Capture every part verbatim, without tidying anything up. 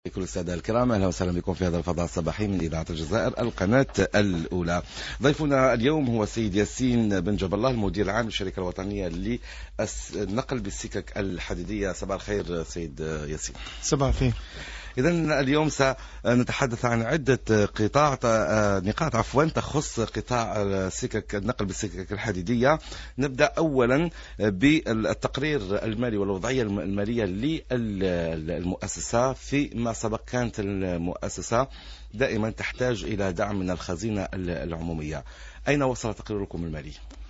كل السادة الكرام، أهلا وسهلا بكم في هذا الفضاء الصباحي من إذاعة الجزائر القناة الأولى. ضيفنا اليوم هو السيد ياسين بن جاب الله، المدير العام للشركة الوطنية للنقل بالسكك الحديدية. صباح الخير سيد ياسين. صباح الخير. إذن اليوم سنتحدث عن عدة قطاع نقاط عفوا تخص قطاع السكك النقل بالسكك الحديدية. نبدأ أولا بالتقرير المالي والوضعية المالية للمؤسسة. فيما سبق كانت المؤسسة دائما تحتاج إلى دعم من الخزينة العمومية. أين وصل تقريركم المالي؟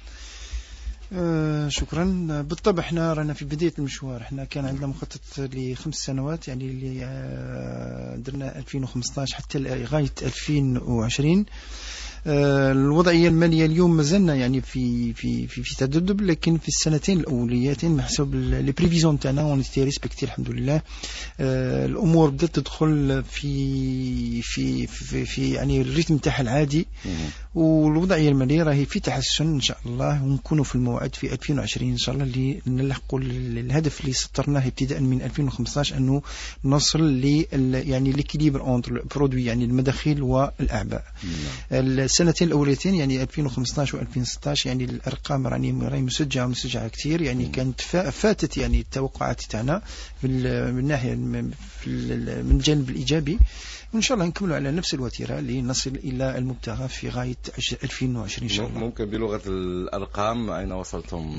آه شكرا. بالطبع احنا رانا في بداية المشوار. احنا كان عندنا مخطط لخمس سنوات، يعني اللي آه درنا ألفين وخمسة عشر حتى لغاية ألفين وعشرين. آه الوضعية المالية اليوم مازلنا يعني في في في, في تذبذب، لكن في السنتين الأوليتين بحسب لي بريفيزيون تاعنا اونيتي ريسبكتي الحمد لله. آه الأمور بدأت تدخل في في في, في يعني الريتم تاعها العادي، والوضعية المالية راهي في تحسن إن شاء الله، ونكونوا في الموعد في ألفين وعشرين إن شاء الله اللي نلحقوا الهدف اللي سطرناه ابتداء من ألفين وخمسة عشر، أنه نصل ل يعني ليكيليبر اونتر برودوي يعني المداخيل والأعباء. السنتين الأوليتين يعني ألفين وخمسة عشر وألفين وستة عشر يعني الأرقام راهي راهي مسجعة ومسجعة كثير، يعني كانت فاتت يعني التوقعات تاعنا من الناحية من الجانب الإيجابي، وإن شاء الله نكملوا على نفس الوتيرة لنصل إلى المبتغى في غاية ألفين وعشرين إن شاء الله. ممكن بلغة الأرقام أين وصلتم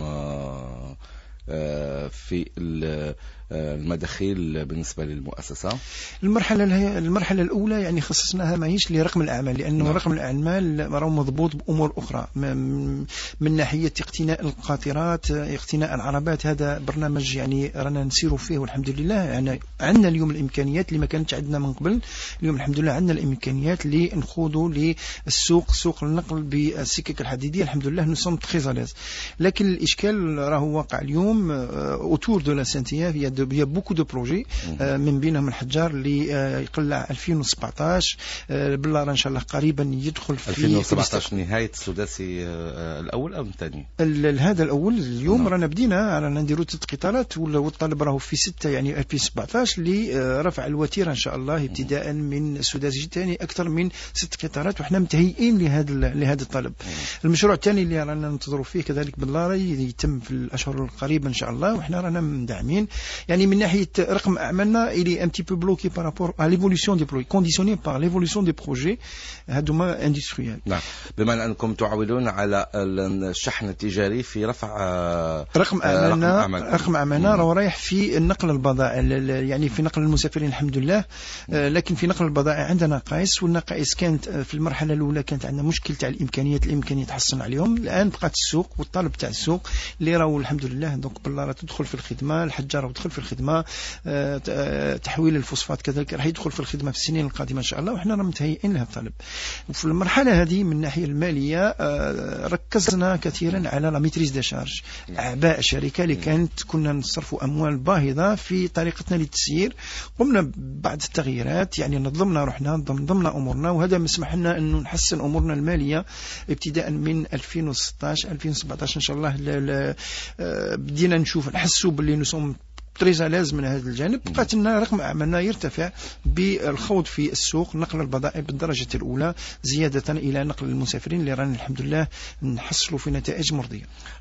في المداخيل بالنسبة للمؤسسة؟ المرحلة المرحلة الأولى يعني خصصناها ماهيش لرقم الأعمال، لأنه نعم. رقم الأعمال راهو مضبوط بأمور أخرى، من ناحية اقتناء القاطرات، اقتناء العربات. هذا برنامج يعني رانا نسيروا فيه والحمد لله. يعني عندنا اليوم الإمكانيات اللي ما كانتش عندنا من قبل. اليوم الحمد لله عندنا الإمكانيات لنخوضوا للسوق، سوق النقل بالسكك الحديدية الحمد لله نسون تري زاليز. لكن الإشكال راهو واقع اليوم أوتور دو لا سانتيا. Il y a beaucoup de projets من بينهم الحجار اللي يقلع ألفين وسبعة عشر بالله إن شاء الله قريبا يدخل في ألفين وسبعة عشر نهاية السداسي الأول أو الثاني. هذا الأول اليوم نعم. رانا بدينا رانا نديروا ست قطارات، والطلب راهو في ستة يعني ألفين وسبعة عشر لرفع الوتيرة إن شاء الله ابتداء من السداسي الثاني أكثر من ست قطارات، وإحنا متهيئين لهذا لهذا الطلب. المشروع الثاني اللي رانا ننتظروا فيه كذلك بالله يتم في الأشهر القريبة إن شاء الله، وإحنا رانا مدعمين. يعني من ناحية رقم أعمالنا إلي un petit peu bloqué par rapport à l'évolution des projets, conditionné par l'évolution des projets هذوما industriels. نعم، بما أنكم تعولون على الشحن التجاري في رفع رقم أعمالنا. رقم أعمالنا راهو رايح في نقل البضائع، يعني في نقل المسافرين الحمد لله، لكن في نقل البضائع عندنا نقائص، والنقائص كانت في المرحلة الأولى كانت عندنا مشكل تاع الإمكانيات الإمكانية تحصل عليهم. الآن بقات السوق والطلب تاع السوق اللي راهو الحمد لله دونك بالله تدخل في الخدمة. الحجار تدخل في الخدمة، تحويل الفوسفات كذلك راح يدخل في الخدمة في السنين القادمة إن شاء الله، وإحنا متهيئين لها الطلب. وفي المرحلة هذه من الناحية المالية ركزنا كثيرا على لا ميتريز دي شارج، أعباء الشركة اللي كانت كنا نصرفوا أموال باهظة في طريقتنا للتسيير. قمنا بعض التغييرات، يعني نظمنا روحنا نظمنا أمورنا، وهذا مسمح لنا أنه نحسن أمورنا المالية ابتداء من ألفين وستة عشر ألفين وسبعة عشر إن شاء الله. بدينا نشوف نحسوا باللي نسوم تريزا لازم من هذا الجانب. بقات لنا رقم أعمالنا يرتفع بالخوض في السوق، نقل البضائع بالدرجة الأولى، زيادة إلى نقل المسافرين اللي رانا الحمد لله نحصلوا في نتائج مرضية.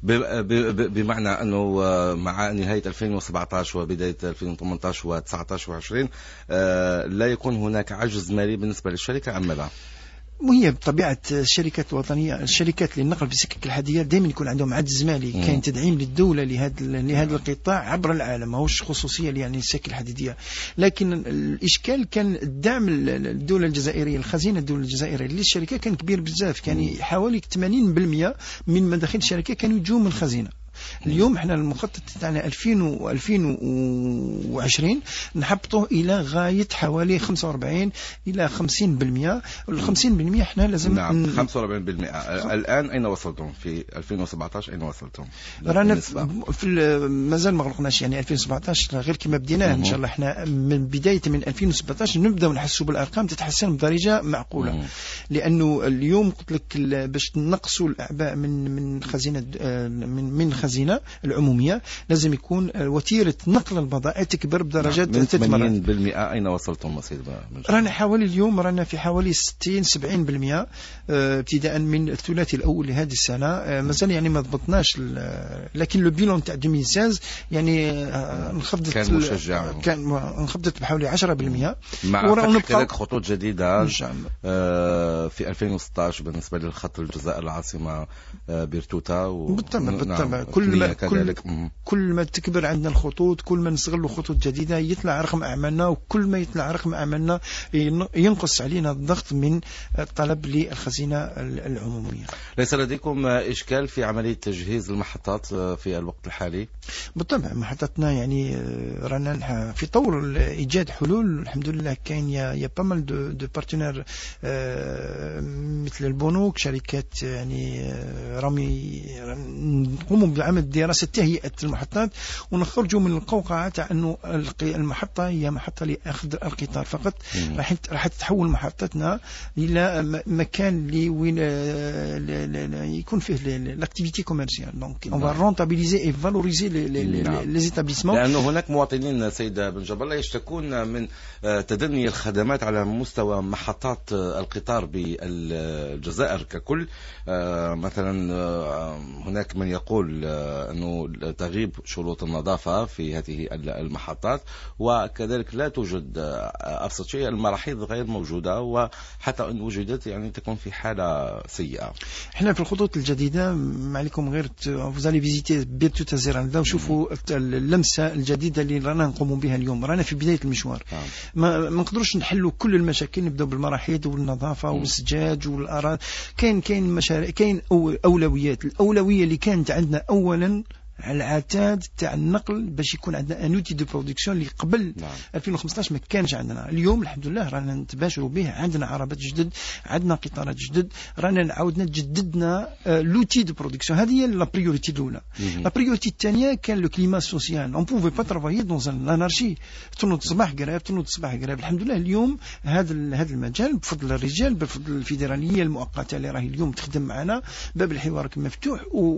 بمعنى أنه مع نهاية ألفين وسبعة عشر وبداية ألفين وثمانية عشر وتسعة عشر وعشرين لا يكون هناك عجز مالي بالنسبة للشركة أم ماذا؟ وهي بطبيعة الشركات الوطنية، الشركات للنقل بالسكك الحديدية دائما يكون عندهم عجز مالي. كان تدعيم للدولة لهذا لهذا القطاع عبر العالم، ماهوش خصوصية يعني السكك الحديدية. لكن الإشكال كان الدعم الدولة الجزائرية، الخزينة الدولة الجزائرية للشركة كان كبير بزاف، كان حوالي ثمانين بالمئة من مداخيل الشركة كانوا يجوا من الخزينة. اليوم احنا المخطط تاعنا ألفين وألفين وعشرين نحبطه الى غايه حوالي خمسة وأربعين الى خمسين بالمئة. ال خمسين بالمئة احنا لازم نعم خمسة وأربعين بالمئة. الان اين وصلتم في ألفين وسبعة عشر؟ اين وصلتم؟ رانا في مازال ما غلقناش يعني ألفين وسبعة عشر غير كما بديناه ان شاء الله. احنا من بدايه من ألفين وسبعة عشر نبداو نحسوا بالارقام تتحسن بدرجه معقوله. مم. لانه اليوم قلت لك باش نقصوا الاعباء من من خزينه من من خزينة الخزينة العمومية لازم يكون وتيرة نقل البضائع تكبر بدرجات من ثلاث مرات. ثمانين بالمئة أين وصلتم سيد بنجبر؟ رانا حوالي اليوم رانا في حوالي ستين سبعين بالمئة ابتداء من الثلاثي الأول لهذه السنة. مازال يعني ما ضبطناش، لكن لو بيلون تاع ألفين وستة عشر يعني انخفضت، كان مشجع، كان انخفضت بحوالي عشرة بالمئة مع فتح كذلك خطوط جديدة في ألفين وستة عشر بالنسبة للخط الجزائر العاصمة بيرتوتا. بالطبع بالطبع كل ما كل, كل ما تكبر عندنا الخطوط كل ما نستغلوا خطوط جديدة يطلع رقم أعمالنا، وكل ما يطلع رقم أعمالنا ينقص علينا الضغط من الطلب للخزينة العمومية. ليس لديكم إشكال في عملية تجهيز المحطات في الوقت الحالي؟ بالطبع محطتنا يعني رانا في طور إيجاد حلول. الحمد لله كاين يا بامال دو دو بارتنير مثل البنوك، شركات يعني رامي نقوموا بعمل دراسة تهيئة المحطات ونخرجوا من القوقعة تاع أنه المحطة هي محطة لأخذ القطار فقط. راح راح تتحول محطتنا إلى مكان اللي وين يكون فيه لاكتيفيتي كوميرسيال. دونك اون فا رونتابيليزي اي فالوريزي لي زيتابليسمون، لأنه هناك مواطنين سيد بنجبر يشتكون من تدني الخدمات على مستوى محطات القطار بالجزائر ككل. مثلا هناك من يقول أنه تغيب شروط النظافة في هذه المحطات، وكذلك لا توجد أبسط شيء المراحيض غير موجودة، وحتى إن وجدت يعني تكون في حالة سيئة. احنا في الخطوط الجديدة ما عليكم غير فوزالي فيزيتي بيرتوتا زيرالدا وشوفوا اللمسة الجديدة اللي رانا نقوم بها اليوم. رانا في بداية المشوار، ما ما نقدروش نحلوا كل المشاكل، نبداو بالمراحيض والنظافة والسجاج والأراضي. كاين كاين مشاريع، كاين أولويات. الأولوية اللي كانت عندنا أولا العتاد تاع النقل باش يكون عندنا ان اوتي دو برودكسيون اللي قبل نعم. ألفين وخمسطاش ما كانش عندنا. اليوم الحمد لله رانا نتباشروا به، عندنا عربات جدد، عندنا قطارات جدد، رانا عاودنا جددنا لوتي دو برودكسيون. هذه هي لا بريوريتي الاولى. لا بريوريتي الثانيه كان لو كليما سوسيال. اون بوفي با ترافايي دون ان انارشي، تنوض الصباح قراب تنوض الصباح قراب. الحمد لله اليوم هذا هذا المجال بفضل الرجال، بفضل الفيدراليه المؤقته اللي راهي اليوم تخدم معنا، باب الحوار مفتوح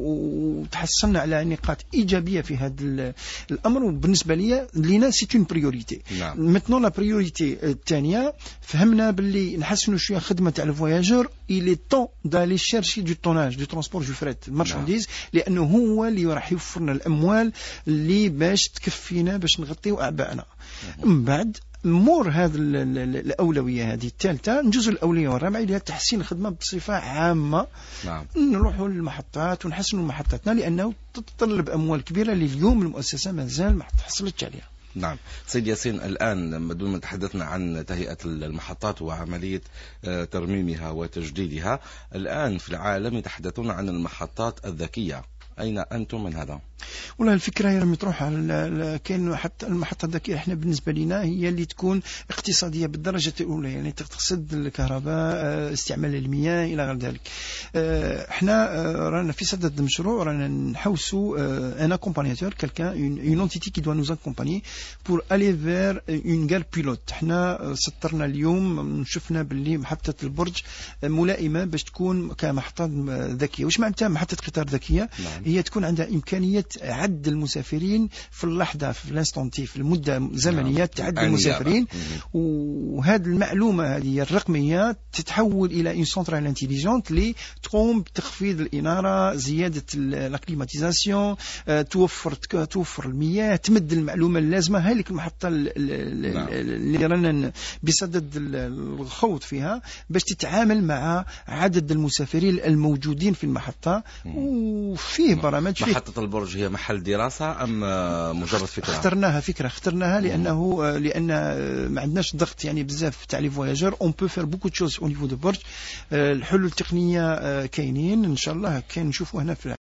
وتحصلنا على نقاط إيجابية في هذا الأمر. وبالنسبة لي لينا سي اون بريوريتي. متنو لا بريوريتي الثانية فهمنا باللي نحسنوا شوية خدمة تاع الفواياجور. إلي طون دالي شيرشي دو طوناج دو ترونسبور دو فريت المارشانديز، لأنه هو اللي راح يوفرنا الأموال اللي باش تكفينا باش نغطيو أعبائنا. من بعد مور هذا الأولوية هذه الثالثة نجوز الأولوية الرابعة اللي هي تحسين الخدمة بصفة عامة. نعم. نروحوا للمحطات ونحسنوا محطاتنا لأنه تتطلب أموال كبيرة اللي اليوم المؤسسة ما زال ما تحصلتش عليها. نعم سيد ياسين، الآن ما دون ما تحدثنا عن تهيئة المحطات وعملية ترميمها وتجديدها، الآن في العالم يتحدثون عن المحطات الذكية، أين أنتم من هذا؟ والله الفكرة هي مطروحة على كاين حتى المحطة الذكية. احنا بالنسبة لنا هي اللي تكون اقتصادية بالدرجة الأولى، يعني تقتصد الكهرباء، استعمال المياه إلى غير ذلك. احنا رانا في صدد المشروع، رانا نحوسوا ان اكومبانياتور كالكان اون انتيتي كي دوا نوز اكومباني بور الي فير اون غار بيلوت. احنا سطرنا اليوم شفنا باللي محطة البرج ملائمة باش تكون كمحطة ذكية. واش معناتها محطة قطار ذكية؟ نعم. هي تكون عندها إمكانية عد المسافرين في اللحظة، في الانستونتي، في المدة زمنية تعد المسافرين. وهذه المعلومة هذه الرقمية تتحول إلى إن سنترال انتيليجنت اللي تقوم بتخفيض الإنارة، زيادة الكليماتيزاسيون، توفر توفر المياه، تمد المعلومة اللازمة. هذه المحطة اللي رانا بصدد الخوض فيها باش تتعامل مع عدد المسافرين الموجودين في المحطة. وفيه برامج. محطة البرج هي محل دراسة أم مجرد فكرة؟ اخترناها فكرة اخترناها لأنه لأن ما عندناش ضغط يعني بزاف تاع لي فواياجور. اون بو فير بوكو تشوز او نيفو دو برج. الحلول التقنية كاينين إن شاء الله، كاين نشوفوا هنا في